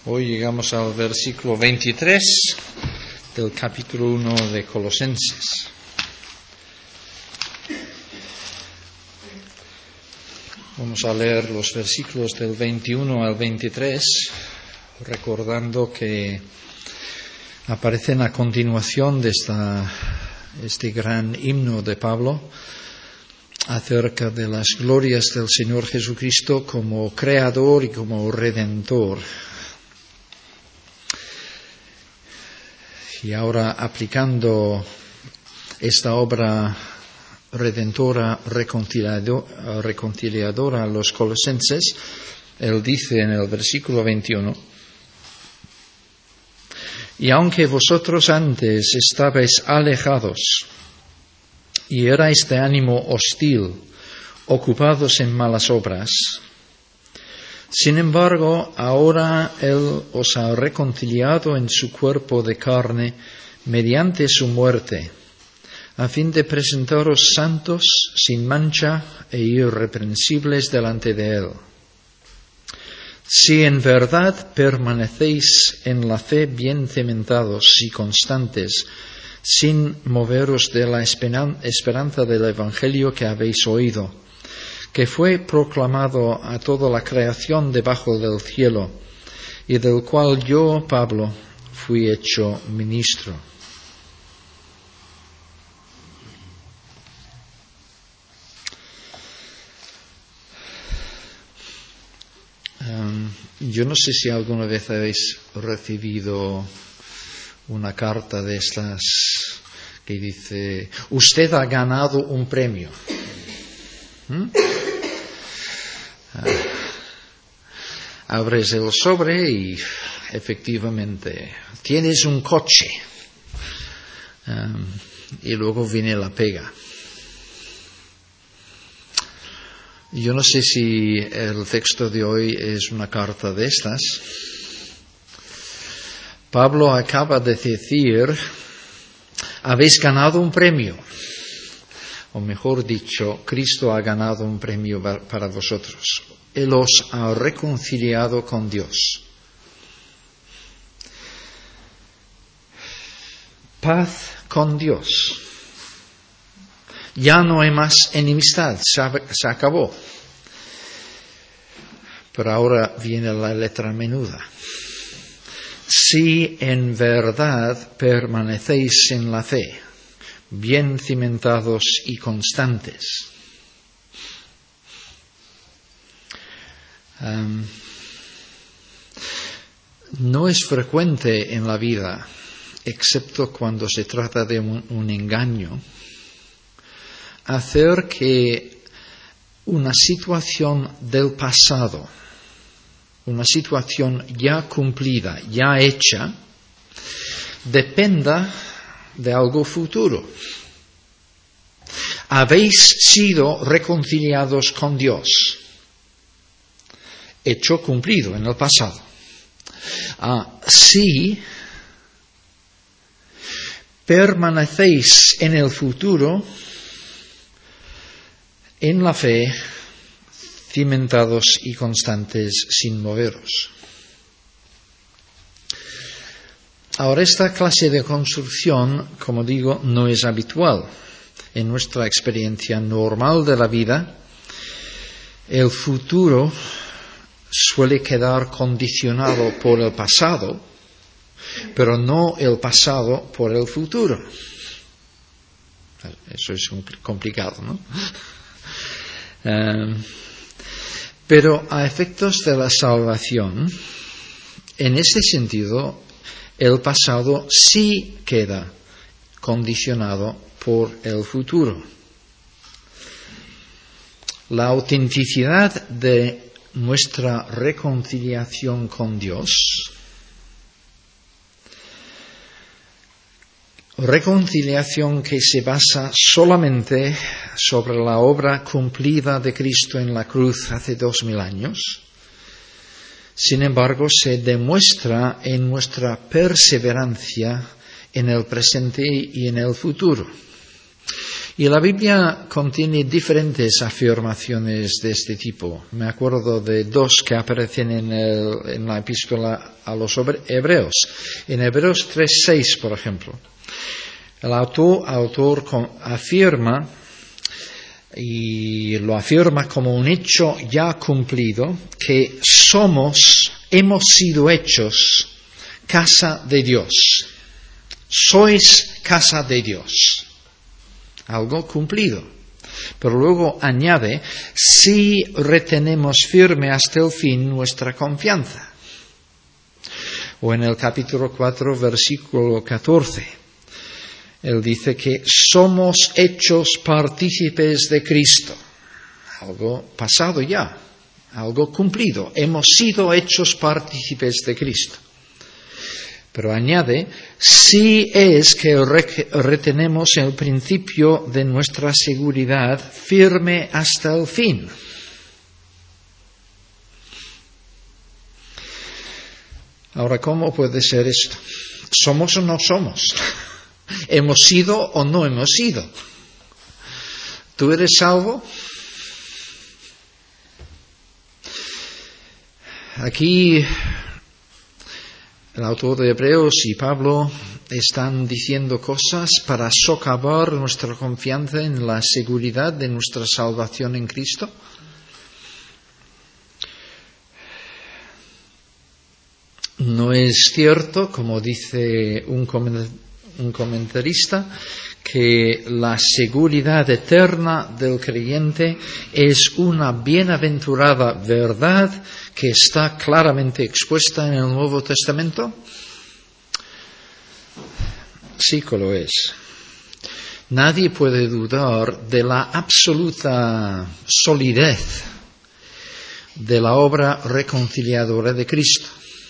Hoy llegamos al versículo 23 del capítulo 1 de Colosenses. Vamos a leer los versículos del 21 al 23, recordando que aparecen a continuación de este gran himno de Pablo acerca de las glorias del Señor Jesucristo como creador y como redentor. Y ahora, aplicando esta obra redentora, reconciliadora a los colosenses, él dice en el versículo 21: y aunque vosotros antes estabais alejados y erais de ánimo hostil, ocupados en malas obras, sin embargo, ahora Él os ha reconciliado en su cuerpo de carne mediante su muerte, a fin de presentaros santos, sin mancha e irreprensibles delante de Él. Si en verdad permanecéis en la fe bien cimentados y constantes, sin moveros de la esperanza del Evangelio que habéis oído, que fue proclamado a toda la creación debajo del cielo, y del cual yo, Pablo, fui hecho ministro. Yo no sé si alguna vez habéis recibido una carta de estas que dice: usted ha ganado un premio. Abres el sobre y efectivamente tienes un coche, y luego viene la pega. Yo no sé si el texto de hoy es una carta de estas. Pablo acaba de decir: habéis ganado un premio. O mejor dicho, Cristo ha ganado un premio para vosotros. Él os ha reconciliado con Dios. Paz con Dios. Ya no hay más enemistad, se acabó. Pero ahora viene la letra menuda. Si en verdad permanecéis en la fe, bien cimentados y constantes. No es frecuente en la vida, excepto cuando se trata de un engaño, hacer que una situación del pasado, una situación ya cumplida, ya hecha, dependa de algo futuro. Habéis sido reconciliados con Dios. Hecho cumplido en el pasado. Si permanecéis en el futuro, en la fe, cimentados y constantes sin moveros. Ahora, esta clase de construcción, como digo, no es habitual. En nuestra experiencia normal de la vida, el futuro suele quedar condicionado por el pasado, pero no el pasado por el futuro. Eso es complicado, ¿no? Pero a efectos de la salvación, en ese sentido, el pasado sí queda condicionado por el futuro. La autenticidad de nuestra reconciliación con Dios, reconciliación que se basa solamente sobre la obra cumplida de Cristo en la cruz hace 2000 años, sin embargo, se demuestra en nuestra perseverancia en el presente y en el futuro. Y la Biblia contiene diferentes afirmaciones de este tipo. Me acuerdo de dos que aparecen en la epístola a los Hebreos. En Hebreos 3:6, por ejemplo, el autor afirma, y lo afirma como un hecho ya cumplido, que hemos sido hechos casa de Dios. Sois casa de Dios. Algo cumplido. Pero luego añade, si retenemos firme hasta el fin nuestra confianza. O en el capítulo 4, versículo 14, él dice que somos hechos partícipes de Cristo. Algo pasado ya, algo cumplido. Hemos sido hechos partícipes de Cristo. Pero añade, si es que retenemos el principio de nuestra seguridad firme hasta el fin. Ahora, ¿cómo puede ser esto? ¿Somos o no somos? ¿Hemos sido o no hemos sido? ¿Tú eres salvo? Aquí el autor de Hebreos y Pablo están diciendo cosas para socavar nuestra confianza en la seguridad de nuestra salvación en Cristo. No es cierto, como dice un comentarista, que la seguridad eterna del creyente es una bienaventurada verdad que está claramente expuesta en el Nuevo Testamento. Sí que lo es. Nadie puede dudar de la absoluta solidez de la obra reconciliadora de Cristo.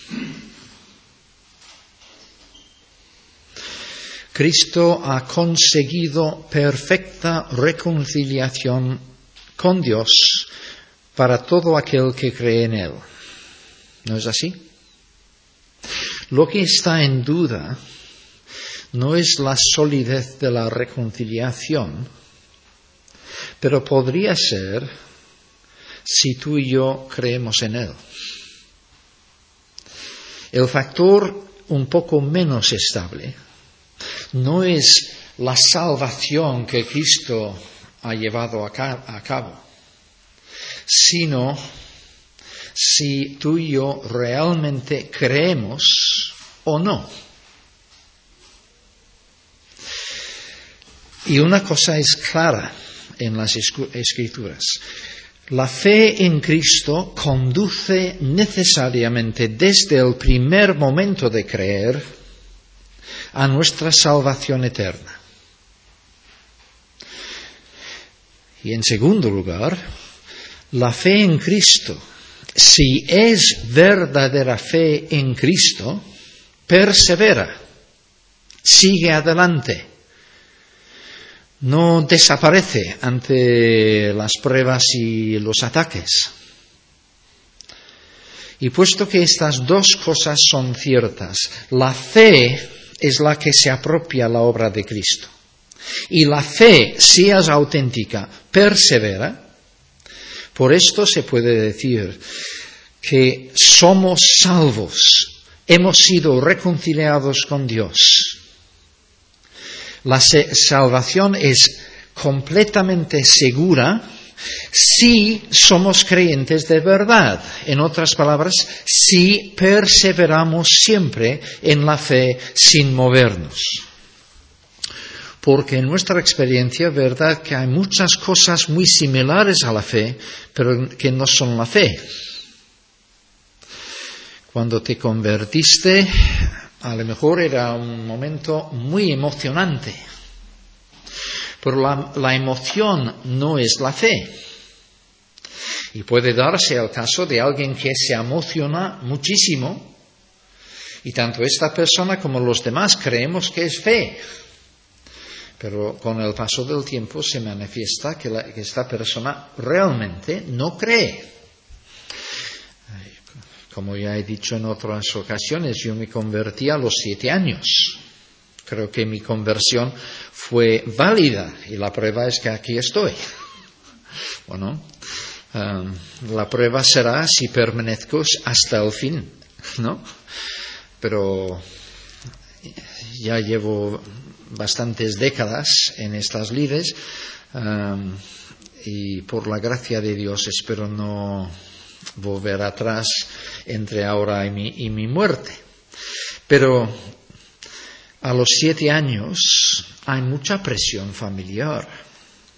Cristo ha conseguido perfecta reconciliación con Dios para todo aquel que cree en Él. ¿No es así? Lo que está en duda no es la solidez de la reconciliación, pero podría ser si tú y yo creemos en Él. El factor un poco menos estable no es la salvación que Cristo ha llevado a cabo, sino si tú y yo realmente creemos o no. Y una cosa es clara en las Escrituras. La fe en Cristo conduce necesariamente desde el primer momento de creer a nuestra salvación eterna. Y en segundo lugar, la fe en Cristo, si es verdadera fe en Cristo, persevera, sigue adelante, no desaparece ante las pruebas y los ataques. Y puesto que estas dos cosas son ciertas, la fe es la que se apropia la obra de Cristo. Y la fe, si es auténtica, persevera. Por esto se puede decir que somos salvos, hemos sido reconciliados con Dios. La salvación es completamente segura si somos creyentes de verdad. En otras palabras, si perseveramos siempre en la fe sin movernos. Porque en nuestra experiencia, verdad que hay muchas cosas muy similares a la fe, pero que no son la fe. Cuando te convertiste, a lo mejor era un momento muy emocionante, pero la emoción no es la fe. Y puede darse el caso de alguien que se emociona muchísimo, y tanto esta persona como los demás creemos que es fe. Pero con el paso del tiempo se manifiesta que esta persona realmente no cree. Como ya he dicho en otras ocasiones, yo me convertí a los 7 años. Creo que mi conversión fue válida, y la prueba es que aquí estoy. Bueno, la prueba será si permanezco hasta el fin, ¿no? Pero ya llevo bastantes décadas en estas lides, y por la gracia de Dios espero no volver atrás entre ahora y mi muerte. Pero a los 7 años hay mucha presión familiar.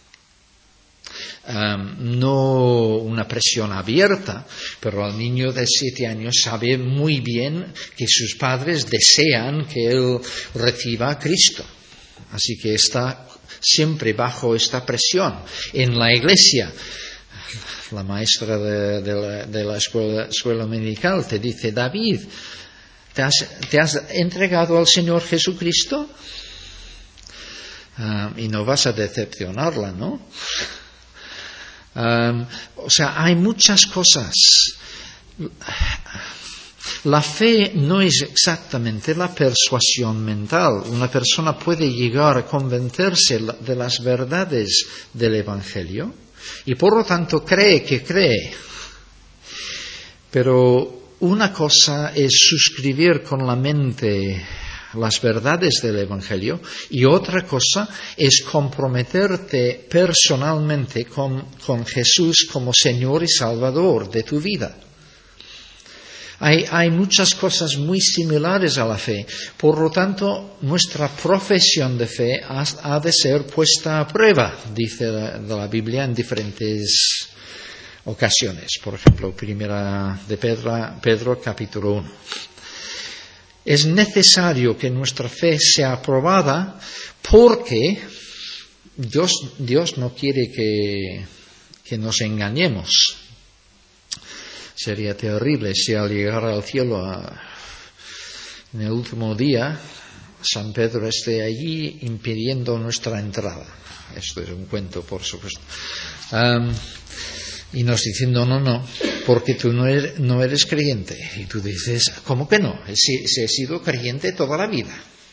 No una presión abierta, pero el niño de 7 años sabe muy bien que sus padres desean que él reciba a Cristo. Así que está siempre bajo esta presión. En la iglesia, la maestra de la escuela dominical te dice: David, ¿te has entregado al Señor Jesucristo? Y no vas a decepcionarla, ¿no? O sea, hay muchas cosas. La fe no es exactamente la persuasión mental. Una persona puede llegar a convencerse de las verdades del Evangelio y por lo tanto cree que cree. Pero una cosa es suscribir con la mente las verdades del Evangelio y otra cosa es comprometerte personalmente con Jesús como Señor y Salvador de tu vida. Hay muchas cosas muy similares a la fe, por lo tanto nuestra profesión de fe ha de ser puesta a prueba, dice la Biblia en diferentes ocasiones. Por ejemplo, primera de Pedro capítulo 1. Es necesario que nuestra fe sea aprobada porque Dios no quiere que nos engañemos. Sería terrible si al llegar al cielo en el último día San Pedro esté allí impidiendo nuestra entrada. Esto es un cuento, por supuesto. Y nos diciendo: no, porque tú no eres creyente. Y tú dices: ¿cómo que no? Si he sido creyente toda la vida.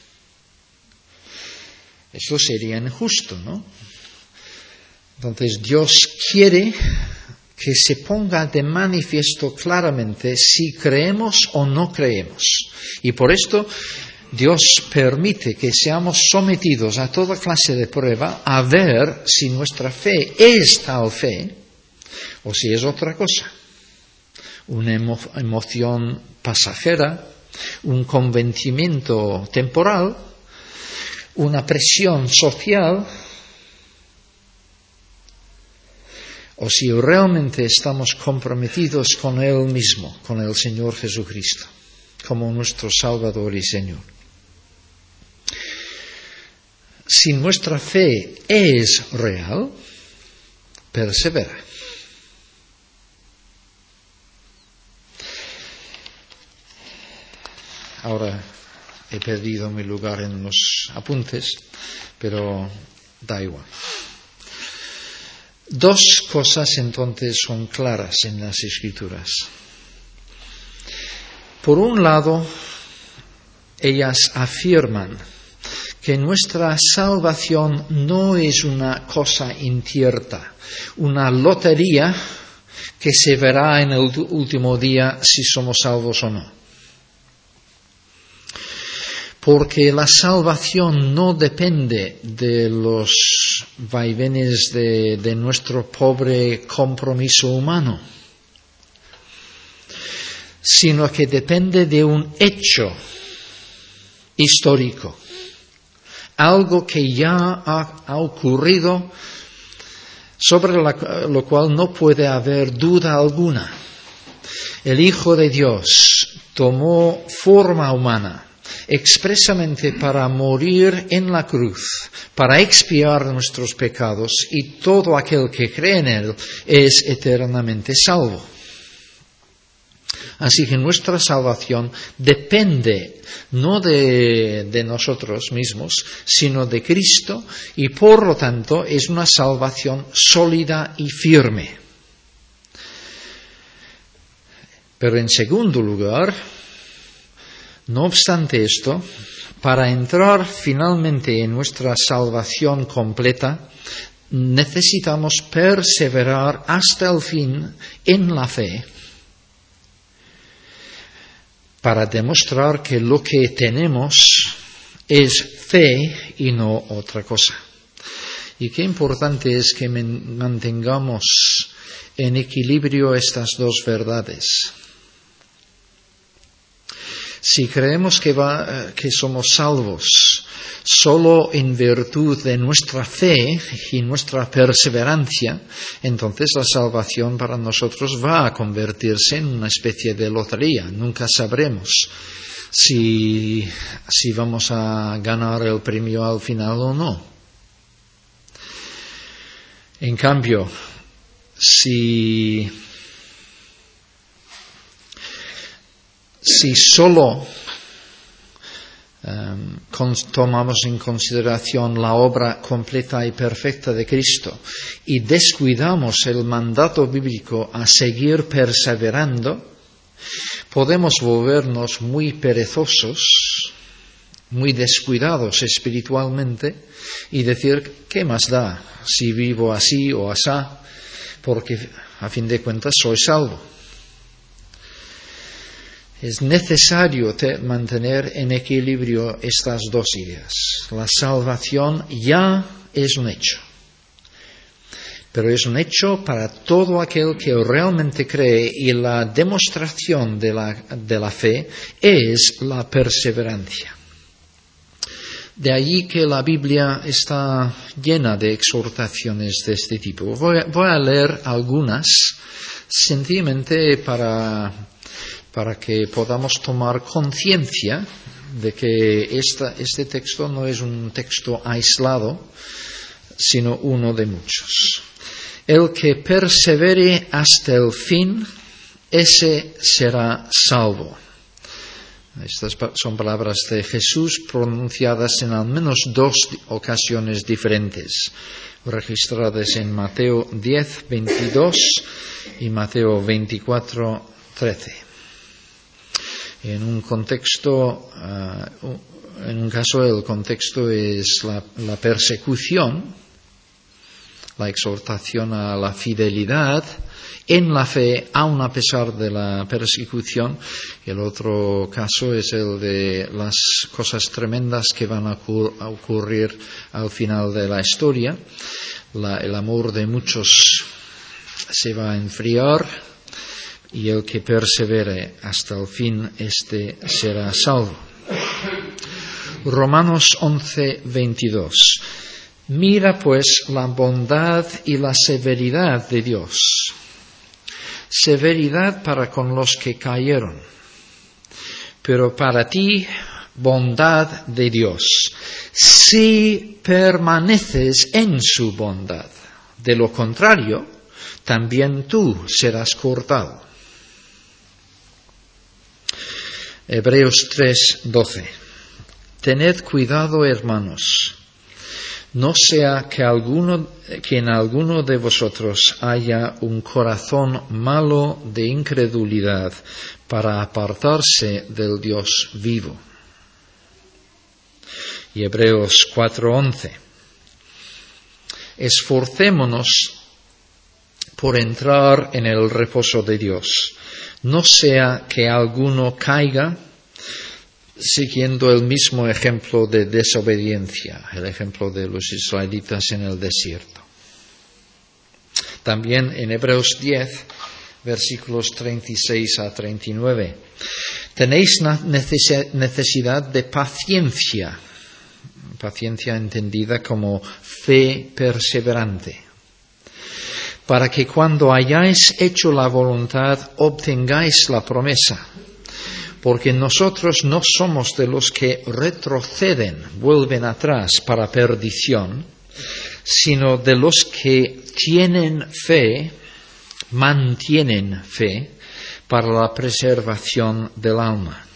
Esto sería injusto, ¿no? Entonces Dios quiere que se ponga de manifiesto claramente si creemos o no creemos. Y por esto Dios permite que seamos sometidos a toda clase de prueba a ver si nuestra fe es tal fe o si es otra cosa. Una emoción pasajera, un convencimiento temporal, una presión social, o si realmente estamos comprometidos con Él mismo, con el Señor Jesucristo, como nuestro Salvador y Señor. Si nuestra fe es real, persevera. Ahora he perdido mi lugar en los apuntes, pero da igual. 2 cosas entonces son claras en las Escrituras. Por un lado, ellas afirman que nuestra salvación no es una cosa incierta, una lotería que se verá en el último día si somos salvos o no. Porque la salvación no depende de los vaivenes de nuestro pobre compromiso humano, sino que depende de un hecho histórico, algo que ya ha ocurrido, sobre lo cual no puede haber duda alguna. El Hijo de Dios tomó forma humana expresamente para morir en la cruz, para expiar nuestros pecados, y todo aquel que cree en Él es eternamente salvo. Así que nuestra salvación depende no de nosotros mismos, sino de Cristo, y por lo tanto es una salvación sólida y firme. Pero en segundo lugar, No obstante esto, para entrar finalmente en nuestra salvación completa, necesitamos perseverar hasta el fin en la fe, para demostrar que lo que tenemos es fe y no otra cosa. Y qué importante es que mantengamos en equilibrio estas dos verdades. Si creemos que somos salvos solo en virtud de nuestra fe y nuestra perseverancia, entonces la salvación para nosotros va a convertirse en una especie de lotería. Nunca sabremos si vamos a ganar el premio al final o no. En cambio, si solo tomamos en consideración la obra completa y perfecta de Cristo y descuidamos el mandato bíblico a seguir perseverando, podemos volvernos muy perezosos, muy descuidados espiritualmente y decir, ¿qué más da si vivo así o asá? Porque a fin de cuentas soy salvo. Es necesario mantener en equilibrio estas dos ideas. La salvación ya es un hecho, pero es un hecho para todo aquel que realmente cree, y la demostración de la fe es la perseverancia. De allí que la Biblia está llena de exhortaciones de este tipo. Voy a leer algunas sencillamente para que podamos tomar conciencia de que este texto no es un texto aislado, sino uno de muchos. El que persevere hasta el fin, ese será salvo. Estas son palabras de Jesús pronunciadas en al menos dos ocasiones diferentes, registradas en Mateo 10, 22 y Mateo 24, 13. En un caso el contexto es la persecución, la exhortación a la fidelidad en la fe, aun a pesar de la persecución. El otro caso es el de las cosas tremendas que van a ocurrir al final de la historia. El amor de muchos se va a enfriar, y el que persevere hasta el fin, este será salvo. Romanos 11, 22. Mira pues la bondad y la severidad de Dios. Severidad para con los que cayeron, pero para ti bondad de Dios, si permaneces en su bondad. De lo contrario, también tú serás cortado. Hebreos 3:12. Tened cuidado, hermanos, no sea que en alguno de vosotros haya un corazón malo de incredulidad para apartarse del Dios vivo. Y Hebreos 4:11. Esforcémonos por entrar en el reposo de Dios. No sea que alguno caiga siguiendo el mismo ejemplo de desobediencia, el ejemplo de los israelitas en el desierto. También en Hebreos 10, versículos 36 a 39. Tenéis necesidad de paciencia, paciencia entendida como fe perseverante, para que cuando hayáis hecho la voluntad obtengáis la promesa. Porque nosotros no somos de los que retroceden, vuelven atrás para perdición, sino de los que tienen fe, mantienen fe para la preservación del alma.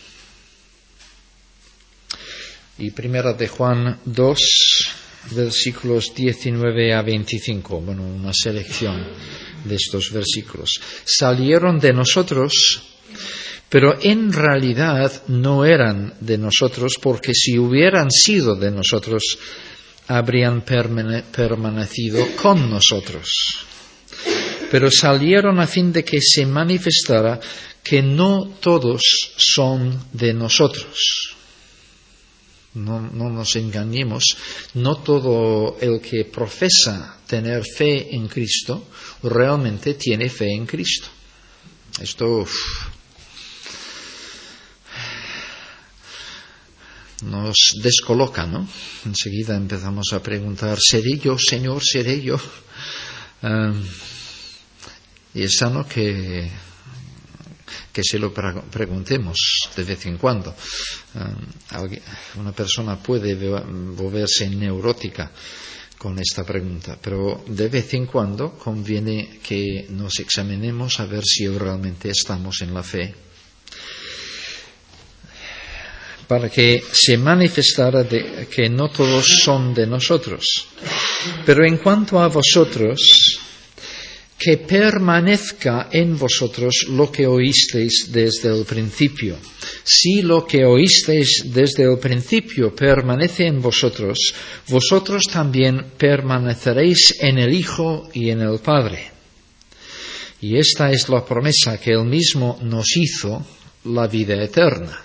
Y primera de Juan 2, versículos 19 a 25, una selección de estos versículos. Salieron de nosotros, Pero en realidad no eran de nosotros, porque si hubieran sido de nosotros, habrían permanecido con nosotros. Pero salieron a fin de que se manifestara que no todos son de nosotros. No nos engañemos, no todo el que profesa tener fe en Cristo realmente tiene fe en Cristo. Esto nos descoloca, ¿no? Enseguida empezamos a preguntar, ¿seré yo, Señor? ¿Seré yo? Y es sano que se lo preguntemos de vez en cuando. Una persona puede volverse neurótica con esta pregunta, pero de vez en cuando conviene que nos examinemos a ver si realmente estamos en la fe, para que se manifestara que no todos son de nosotros. Pero en cuanto a vosotros, que permanezca en vosotros lo que oísteis desde el principio. Si lo que oísteis desde el principio permanece en vosotros, vosotros también permaneceréis en el Hijo y en el Padre. Y esta es la promesa que Él mismo nos hizo, la vida eterna.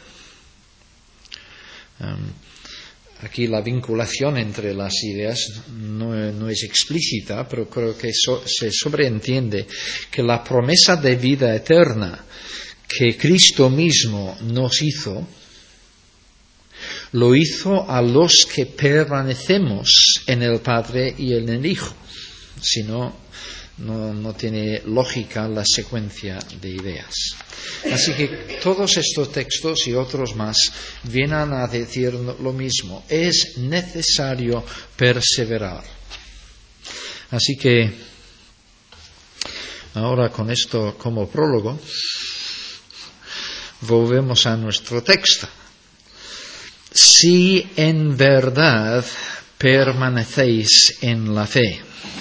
Aquí la vinculación entre las ideas no es explícita, pero creo que se sobreentiende que la promesa de vida eterna que Cristo mismo nos hizo, lo hizo a los que permanecemos en el Padre y en el Hijo. Si no tiene lógica la secuencia de ideas. Así que todos estos textos y otros más vienen a decir lo mismo. Es necesario perseverar. Así que ahora con esto como prólogo, volvemos a nuestro texto. Si en verdad permanecéis en la fe.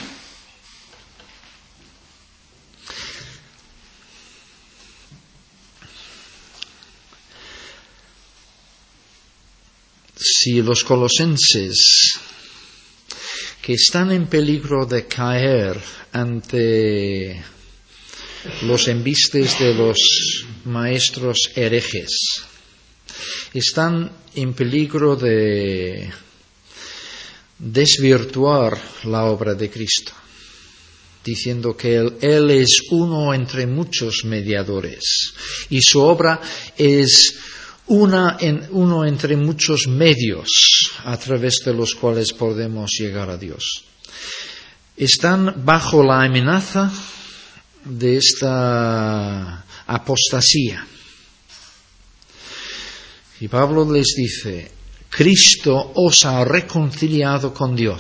Si los colosenses, que están en peligro de caer ante los embistes de los maestros herejes, están en peligro de desvirtuar la obra de Cristo, diciendo que Él es uno entre muchos mediadores y su obra es uno entre muchos medios a través de los cuales podemos llegar a Dios. Están bajo la amenaza de esta apostasía. Y Pablo les dice, Cristo os ha reconciliado con Dios.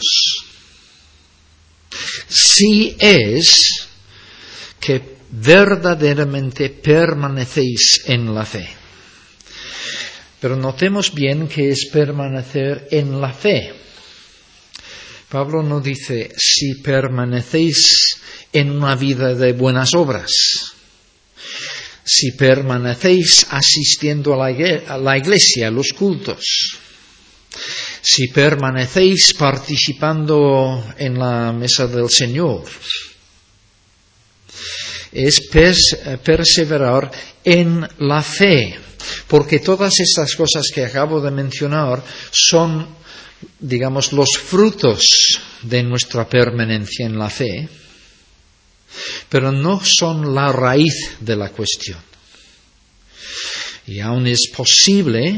Si es que verdaderamente permanecéis en la fe. Pero notemos bien que es permanecer en la fe. Pablo no dice, si permanecéis en una vida de buenas obras, si permanecéis asistiendo a la iglesia, a los cultos, si permanecéis participando en la mesa del Señor. Es perseverar en la fe. Porque todas estas cosas que acabo de mencionar son, digamos, los frutos de nuestra permanencia en la fe, pero no son la raíz de la cuestión. Y aún es posible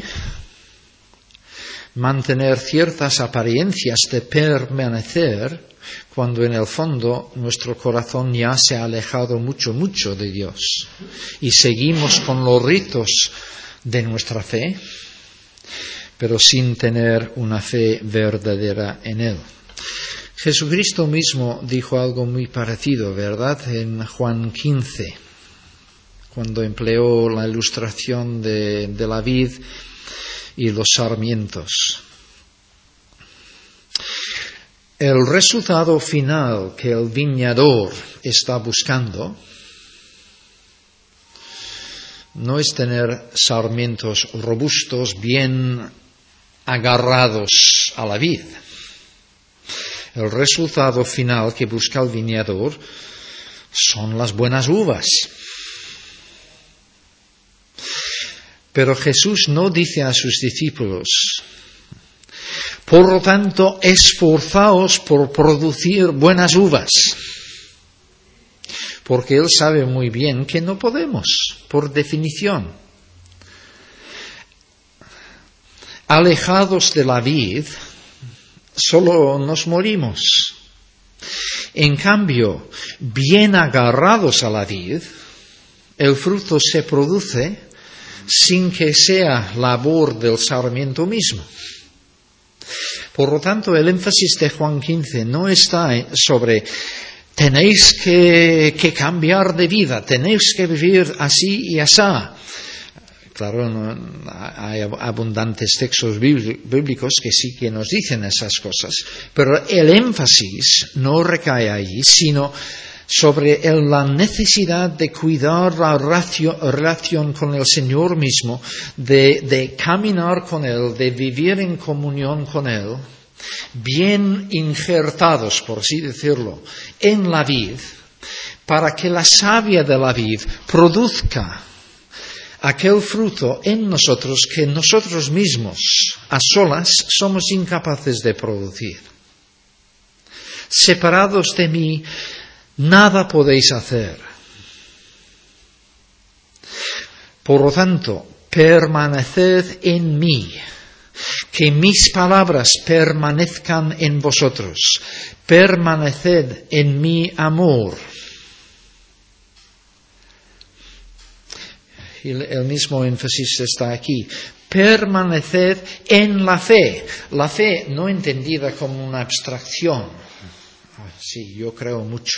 mantener ciertas apariencias de permanecer cuando en el fondo nuestro corazón ya se ha alejado mucho de Dios y seguimos con los ritos de nuestra fe, pero sin tener una fe verdadera en Él. Jesucristo mismo dijo algo muy parecido, ¿verdad? En Juan 15, cuando empleó la ilustración de la vid y los sarmientos. El resultado final que el viñador está buscando no es tener sarmientos robustos bien agarrados a la vid. El resultado final que busca el viñador son las buenas uvas. Pero Jesús no dice a sus discípulos: por lo tanto, esforzaos por producir buenas uvas. Porque Él sabe muy bien que no podemos, por definición. Alejados de la vid, solo nos morimos. En cambio, bien agarrados a la vid, el fruto se produce sin que sea labor del sarmiento mismo. Por lo tanto, el énfasis de Juan 15 no está sobre tenéis que cambiar de vida, tenéis que vivir así y asá. Claro, hay abundantes textos bíblicos que sí que nos dicen esas cosas, pero el énfasis no recae allí, sino sobre la necesidad de cuidar la relación con el Señor mismo, de caminar con Él, de vivir en comunión con Él, bien injertados, por así decirlo, en la vid, para que la savia de la vid produzca aquel fruto en nosotros que nosotros mismos, a solas, somos incapaces de producir. Separados de mí, nada podéis hacer. Por lo tanto, permaneced en mí, que mis palabras permanezcan en vosotros, permaneced en mi amor. Y el mismo énfasis está aquí. Permaneced en la fe no entendida como una abstracción. Sí, yo creo mucho.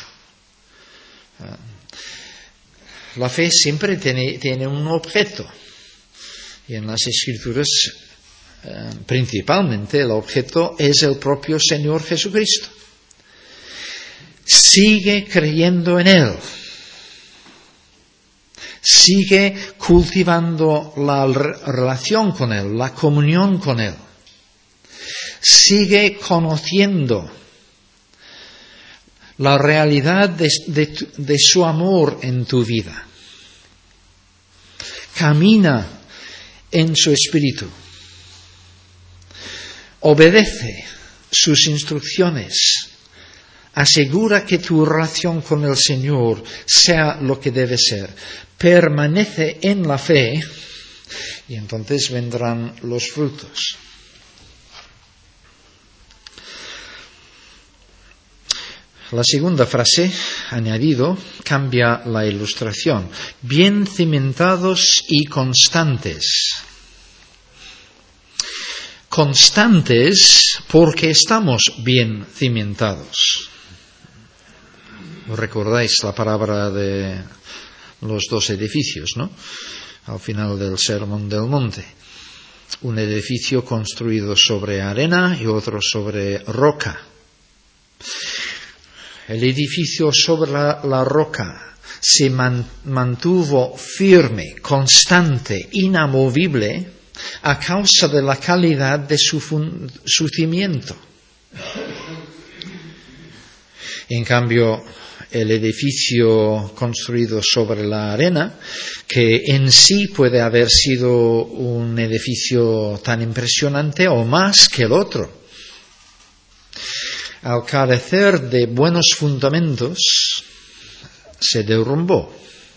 La fe siempre tiene un objeto. Y en las Escrituras, principalmente, el objeto es el propio Señor Jesucristo. Sigue creyendo en Él. Sigue cultivando la relación con Él, la comunión con Él. Sigue conociendo la realidad de su amor en tu vida. Camina en su espíritu. Obedece sus instrucciones. Asegura que tu relación con el Señor sea lo que debe ser. Permanece en la fe y entonces vendrán los frutos. La segunda frase, añadido, cambia la ilustración. Bien cimentados y constantes. Constantes porque estamos bien cimentados. ¿Recordáis la palabra de los dos edificios, no? Al final del Sermón del Monte. Un edificio construido sobre arena y otro sobre roca. El edificio sobre la roca se mantuvo firme, constante, inamovible a causa de la calidad de su cimiento. En cambio, el edificio construido sobre la arena, que en sí puede haber sido un edificio tan impresionante o más que el otro, al carecer de buenos fundamentos, se derrumbó.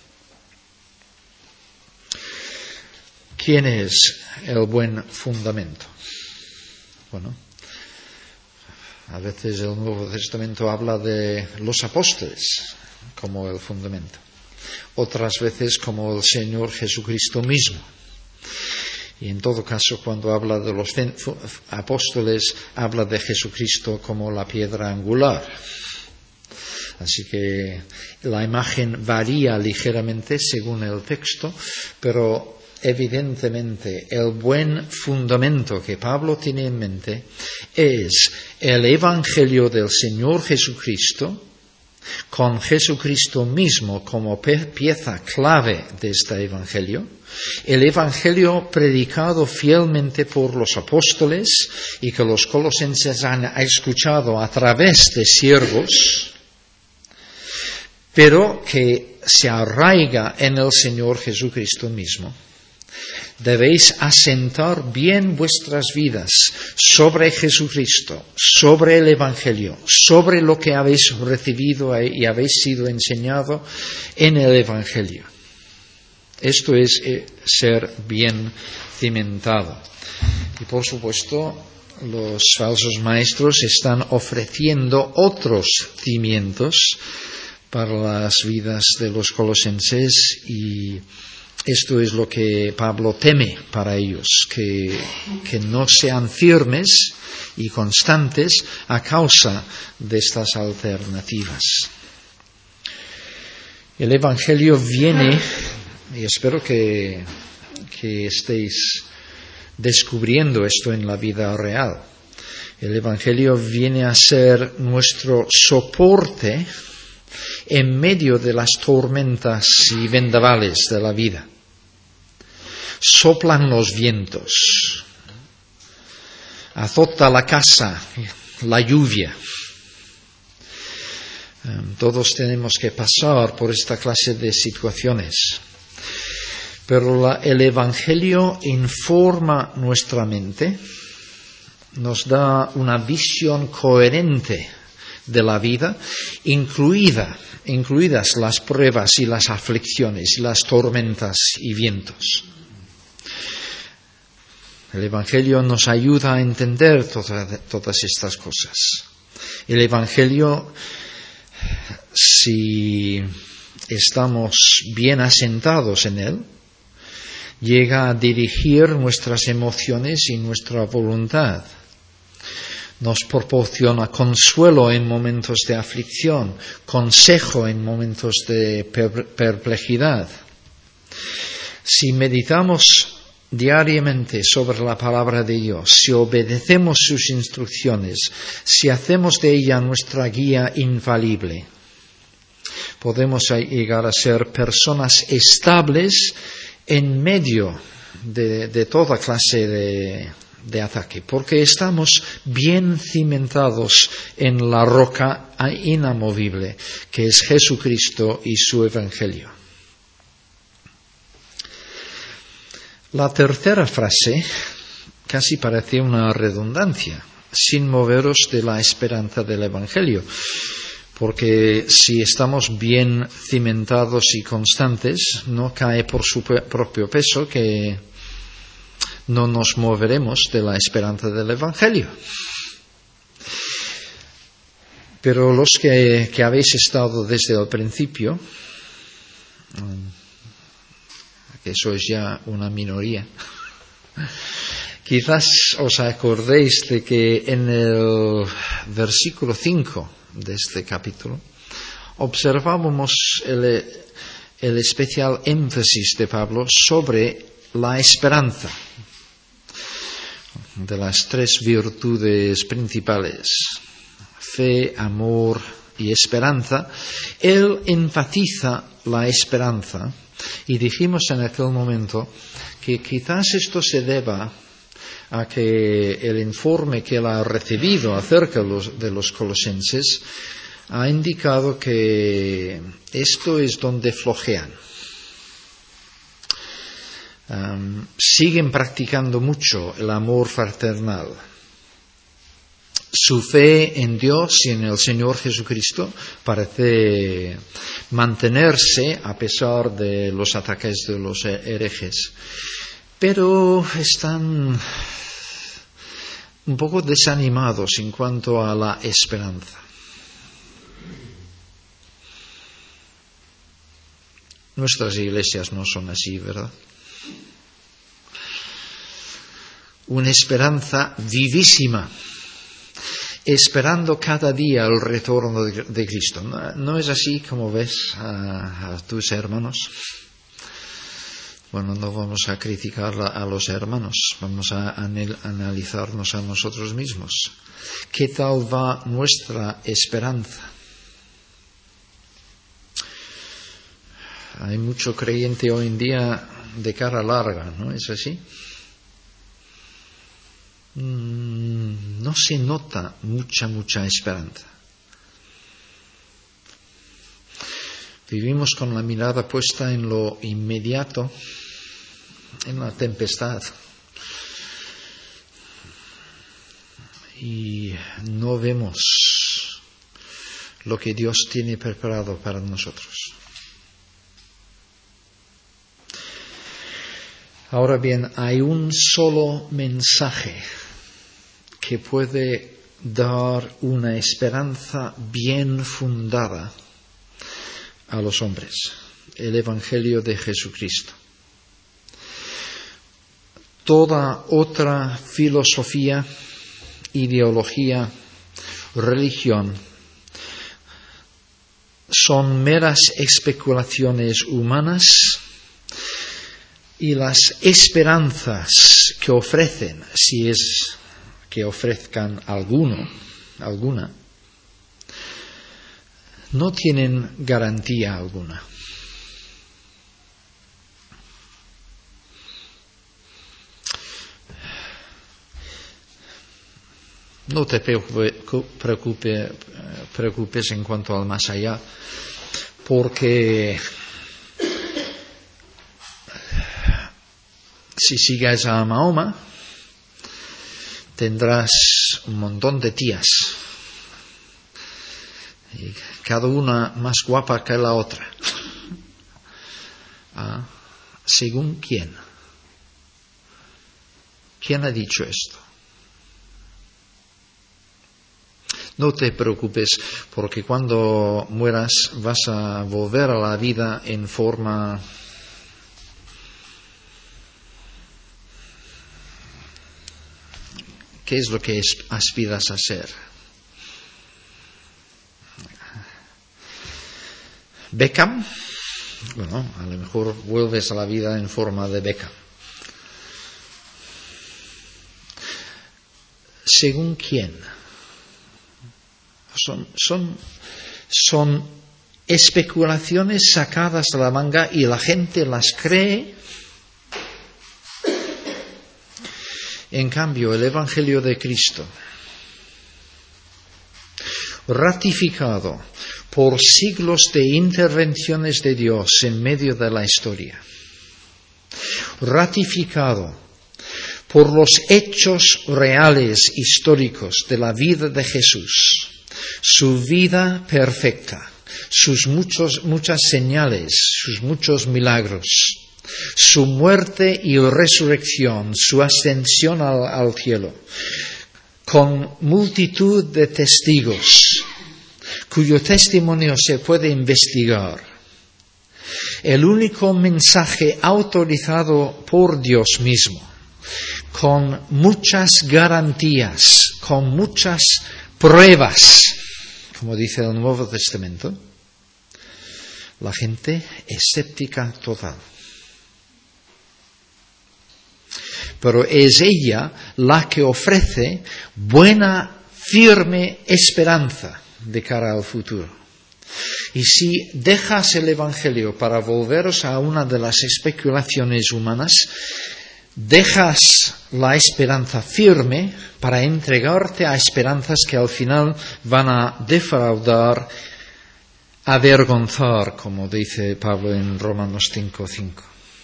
¿Quién es el buen fundamento? Bueno, a veces el Nuevo Testamento habla de los apóstoles como el fundamento. Otras veces como el Señor Jesucristo mismo. Y en todo caso, cuando habla de los apóstoles, habla de Jesucristo como la piedra angular. Así que la imagen varía ligeramente según el texto, pero evidentemente el buen fundamento que Pablo tiene en mente es el Evangelio del Señor Jesucristo, con Jesucristo mismo como pieza clave de este Evangelio, el Evangelio predicado fielmente por los apóstoles y que los colosenses han escuchado a través de siervos, pero que se arraiga en el Señor Jesucristo mismo. Debéis asentar bien vuestras vidas sobre Jesucristo, sobre el Evangelio, sobre lo que habéis recibido y habéis sido enseñado en el Evangelio. Esto es ser bien cimentado. Y por supuesto, los falsos maestros están ofreciendo otros cimientos para las vidas de los colosenses, y esto es lo que Pablo teme para ellos, que no sean firmes y constantes a causa de estas alternativas. El Evangelio viene, y espero que estéis descubriendo esto en la vida real, el Evangelio viene a ser nuestro soporte en medio de las tormentas y vendavales de la vida. Soplan los vientos, azota la casa, la lluvia. Todos tenemos que pasar por esta clase de situaciones. Pero el Evangelio informa nuestra mente, nos da una visión coherente de la vida, incluidas las pruebas y las aflicciones, las tormentas y vientos. El Evangelio nos ayuda a entender todas estas cosas. El Evangelio, si estamos bien asentados en él, llega a dirigir nuestras emociones y nuestra voluntad. Nos proporciona consuelo en momentos de aflicción, consejo en momentos de perplejidad. Si meditamos diariamente sobre la palabra de Dios, si obedecemos sus instrucciones, si hacemos de ella nuestra guía infalible, podemos llegar a ser personas estables en medio de toda clase de ataque, porque estamos bien cimentados en la roca inamovible, que es Jesucristo y su Evangelio. La tercera frase casi parece una redundancia, sin moveros de la esperanza del Evangelio, porque si estamos bien cimentados y constantes, no cae por su propio peso que no nos moveremos de la esperanza del Evangelio. Pero los que habéis estado desde el principio, que sois ya una minoría, quizás os acordéis de que en el versículo 5 de este capítulo observábamos el especial énfasis de Pablo sobre la esperanza, de las tres virtudes principales, fe, amor y esperanza. Él enfatiza la esperanza, y dijimos en aquel momento que quizás esto se deba a que el informe que él ha recibido acerca de los colosenses ha indicado que esto es donde flojean. Siguen practicando mucho el amor fraternal. Su fe en Dios y en el Señor Jesucristo parece mantenerse a pesar de los ataques de los herejes, pero están un poco desanimados en cuanto a la esperanza. Nuestras iglesias no son así, ¿verdad? Una esperanza vivísima, esperando cada día el retorno de Cristo. ¿No es así como ves a tus hermanos? Bueno, no vamos a criticar a los hermanos, vamos a analizarnos a nosotros mismos. ¿Qué tal va nuestra esperanza? Hay mucho creyente hoy en día de cara larga, ¿no es así? No se nota mucha esperanza. Vivimos con la mirada puesta en lo inmediato, en la tempestad. Y no vemos lo que Dios tiene preparado para nosotros. Ahora bien, hay un solo mensaje que puede dar una esperanza bien fundada a los hombres: el Evangelio de Jesucristo. Toda otra filosofía, ideología, religión son meras especulaciones humanas, y las esperanzas que ofrecen, si es que ofrezcan alguna, no tienen garantía alguna. No te preocupes en cuanto al más allá, porque si sigues a Mahoma, tendrás un montón de tías, y cada una más guapa que la otra. ¿Según quién? ¿Quién ha dicho esto? No te preocupes, porque cuando mueras vas a volver a la vida en forma ¿qué es lo que aspiras a ser? ¿Beckham? Bueno, a lo mejor vuelves a la vida en forma de Beckham. ¿Según quién? Son especulaciones sacadas de la manga y la gente las cree. En cambio, el Evangelio de Cristo, ratificado por siglos de intervenciones de Dios en medio de la historia, ratificado por los hechos reales históricos de la vida de Jesús, su vida perfecta, sus muchas señales, sus muchos milagros, su muerte y resurrección, su ascensión al cielo, con multitud de testigos cuyo testimonio se puede investigar. El único mensaje autorizado por Dios mismo, con muchas garantías, con muchas pruebas, como dice el Nuevo Testamento. La gente escéptica total. Pero es ella la que ofrece buena, firme esperanza de cara al futuro. Y si dejas el Evangelio para volveros a una de las especulaciones humanas, dejas la esperanza firme para entregarte a esperanzas que al final van a defraudar, avergonzar, como dice Pablo en Romanos 5:5.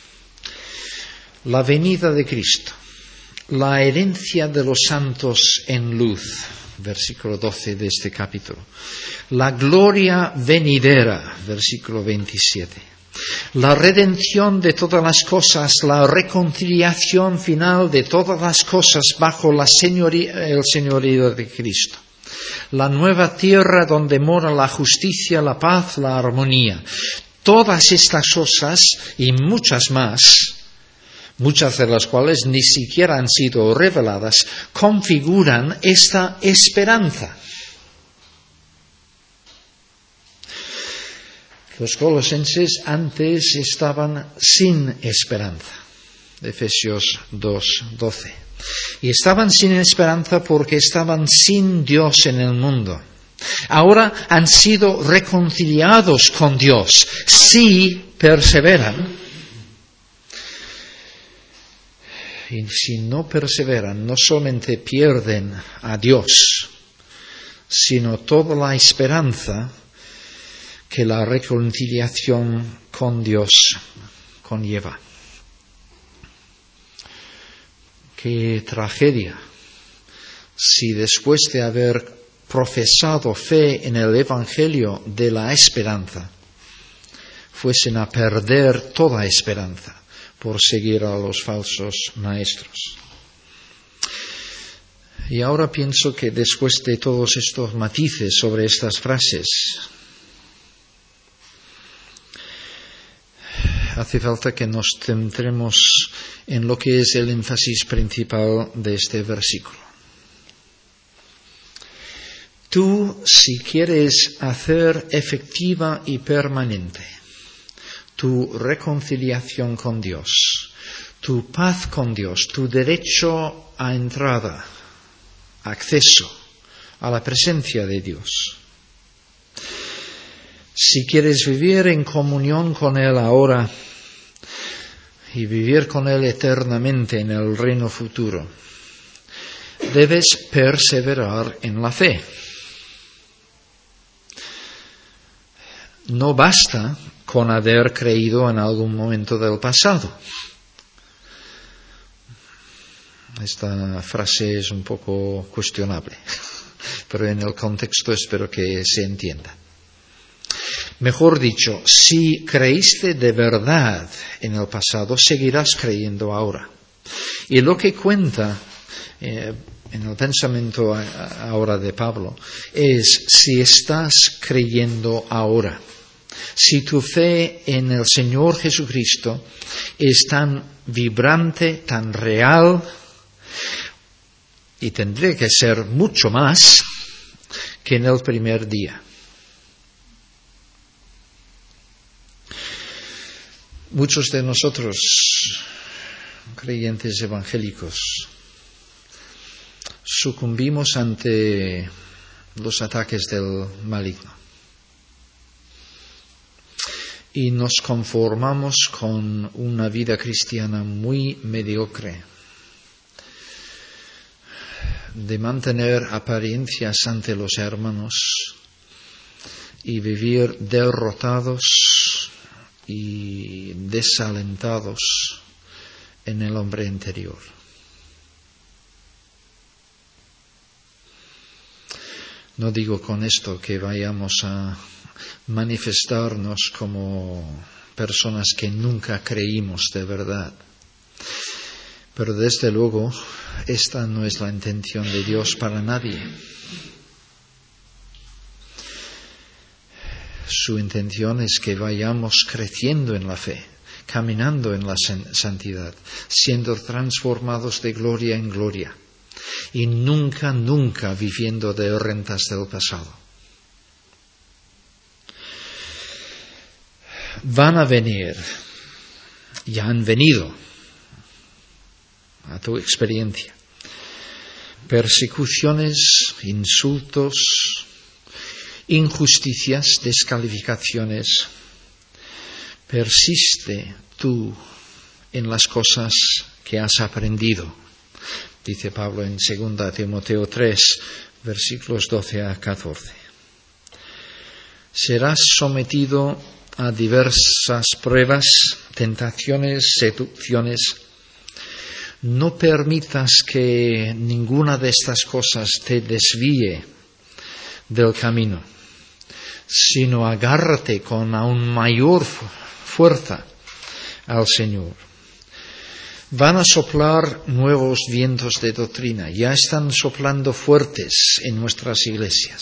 La venida de Cristo, la herencia de los santos en luz, versículo 12 de este capítulo, la gloria venidera, versículo 27, la redención de todas las cosas, la reconciliación final de todas las cosas bajo el señorío de Cristo, la nueva tierra donde mora la justicia, la paz, la armonía. Todas estas cosas y muchas más, muchas de las cuales ni siquiera han sido reveladas, configuran esta esperanza. Los colosenses antes estaban sin esperanza. Efesios 2:12. Y estaban sin esperanza porque estaban sin Dios en el mundo. Ahora han sido reconciliados con Dios, sí, perseveran, y si no perseveran, no solamente pierden a Dios, sino toda la esperanza que la reconciliación con Dios conlleva. Qué tragedia si después de haber profesado fe en el Evangelio de la esperanza, fuesen a perder toda esperanza por seguir a los falsos maestros. Y ahora pienso que después de todos estos matices sobre estas frases, hace falta que nos centremos en lo que es el énfasis principal de este versículo. Tú, si quieres hacer efectiva y permanente tu reconciliación con Dios, tu paz con Dios, tu derecho a entrada, acceso a la presencia de Dios, si quieres vivir en comunión con Él ahora y vivir con Él eternamente en el reino futuro, debes perseverar en la fe. No basta con haber creído en algún momento del pasado. Esta frase es un poco cuestionable, pero en el contexto espero que se entienda. Mejor dicho, si creíste de verdad en el pasado, seguirás creyendo ahora. Y lo que cuenta en el pensamiento ahora de Pablo es si estás creyendo ahora. Si tu fe en el Señor Jesucristo es tan vibrante, tan real, y tendría que ser mucho más que en el primer día. Muchos de nosotros, creyentes evangélicos, sucumbimos ante los ataques del maligno y nos conformamos con una vida cristiana muy mediocre, de mantener apariencias ante los hermanos y vivir derrotados y desalentados en el hombre interior. No digo con esto que vayamos a manifestarnos como personas que nunca creímos de verdad, pero desde luego esta no es la intención de Dios para nadie. Su intención es que vayamos creciendo en la fe, caminando en la santidad, siendo transformados de gloria en gloria y nunca, nunca viviendo de rentas del pasado. Van a venir, ya han venido a tu experiencia, persecuciones, insultos, injusticias, descalificaciones. Persiste tú en las cosas que has aprendido, dice Pablo en 2 Timoteo 3, versículos 12 a 14. Serás sometido a diversas pruebas, tentaciones, seducciones. No permitas que ninguna de estas cosas te desvíe del camino, sino agárrate con aún mayor fuerza al Señor. Van a soplar nuevos vientos de doctrina, ya están soplando fuertes en nuestras iglesias.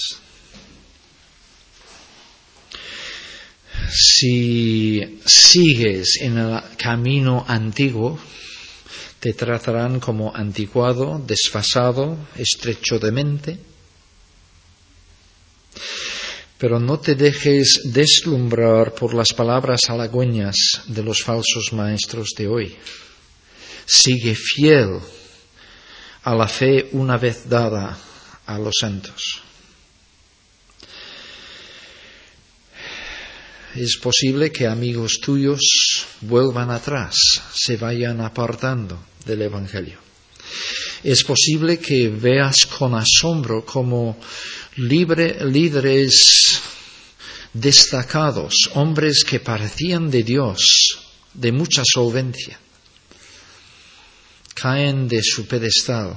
Si sigues en el camino antiguo, te tratarán como anticuado, desfasado, estrecho de mente. Pero no te dejes deslumbrar por las palabras halagüeñas de los falsos maestros de hoy. Sigue fiel a la fe una vez dada a los santos. Es posible que amigos tuyos vuelvan atrás, se vayan apartando del Evangelio. Es posible que veas con asombro como líderes destacados, hombres que parecían de Dios, de mucha solvencia, caen de su pedestal.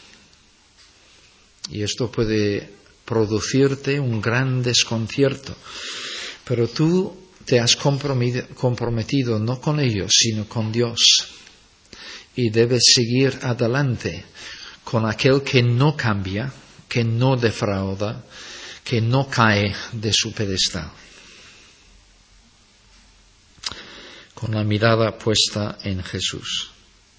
Y esto puede producirte un gran desconcierto. Pero tú te has comprometido no con ellos, sino con Dios. Y debes seguir adelante con aquel que no cambia, que no defrauda, que no cae de su pedestal. Con la mirada puesta en Jesús.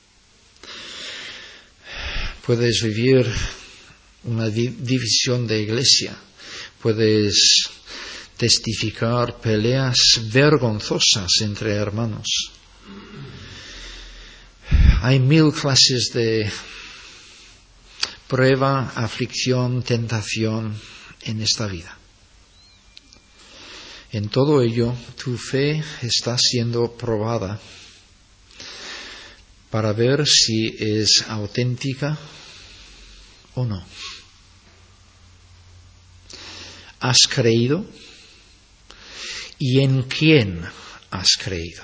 Puedes vivir una división de iglesia, puedes testificar peleas vergonzosas entre hermanos. Hay 1000 clases de prueba, aflicción, tentación en esta vida. En todo ello, tu fe está siendo probada para ver si es auténtica o no. ¿Has creído? ¿Y en quién has creído?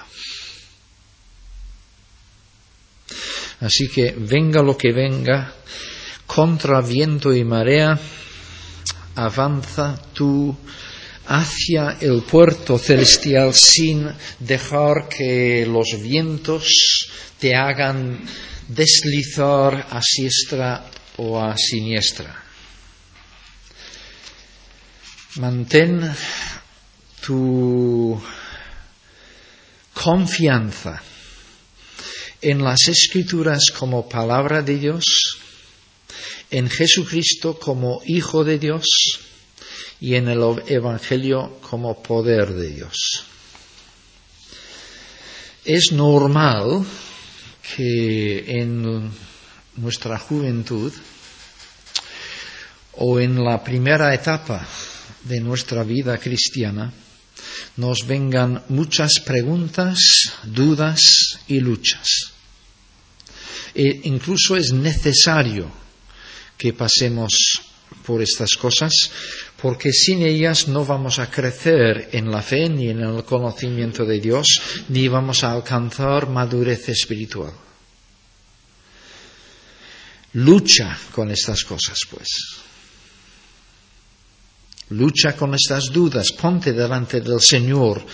Así que venga lo que venga, contra viento y marea, avanza tú hacia el puerto celestial sin dejar que los vientos te hagan deslizar a diestra o a siniestra. Mantén tu confianza en las Escrituras como palabra de Dios, en Jesucristo como Hijo de Dios y en el Evangelio como poder de Dios. Es normal que en nuestra juventud o en la primera etapa de nuestra vida cristiana nos vengan muchas preguntas, dudas y luchas. E incluso es necesario que pasemos por estas cosas, porque sin ellas no vamos a crecer en la fe ni en el conocimiento de Dios, ni vamos a alcanzar madurez espiritual. Lucha con estas cosas, pues. Lucha con estas dudas, ponte delante del Señor,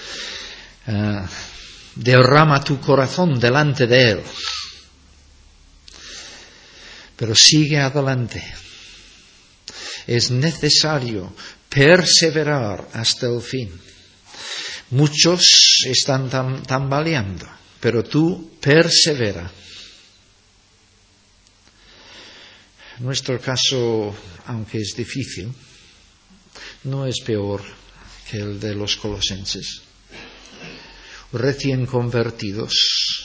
derrama tu corazón delante de Él. Pero sigue adelante. Es necesario perseverar hasta el fin. Muchos están tambaleando, pero tú persevera. Nuestro caso, aunque es difícil, no es peor que el de los colosenses. Recién convertidos,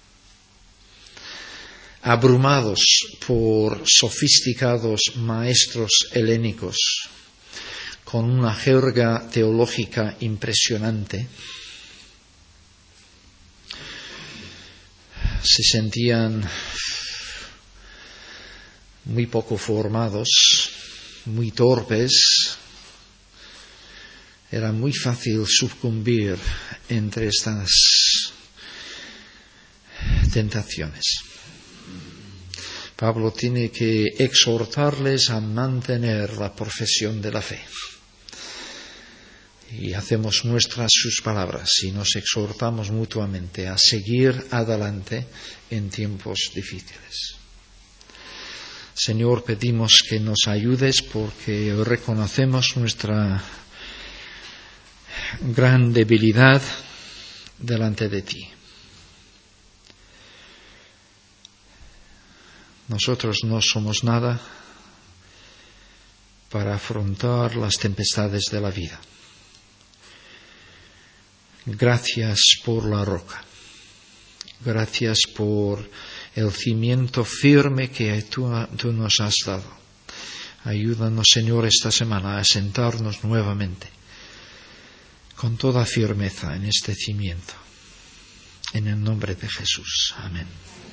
abrumados por sofisticados maestros helénicos, con una jerga teológica impresionante, se sentían muy poco formados, muy torpes. Era muy fácil sucumbir entre estas tentaciones. Pablo tiene que exhortarles a mantener la profesión de la fe. Y hacemos nuestras sus palabras y nos exhortamos mutuamente a seguir adelante en tiempos difíciles. Señor, pedimos que nos ayudes porque reconocemos nuestra gran debilidad delante de ti. Nosotros no somos nada para afrontar las tempestades de la vida. Gracias por la roca. Gracias por el cimiento firme que tú nos has dado. Ayúdanos, Señor, esta semana a sentarnos nuevamente con toda firmeza en este cimiento. En el nombre de Jesús. Amén.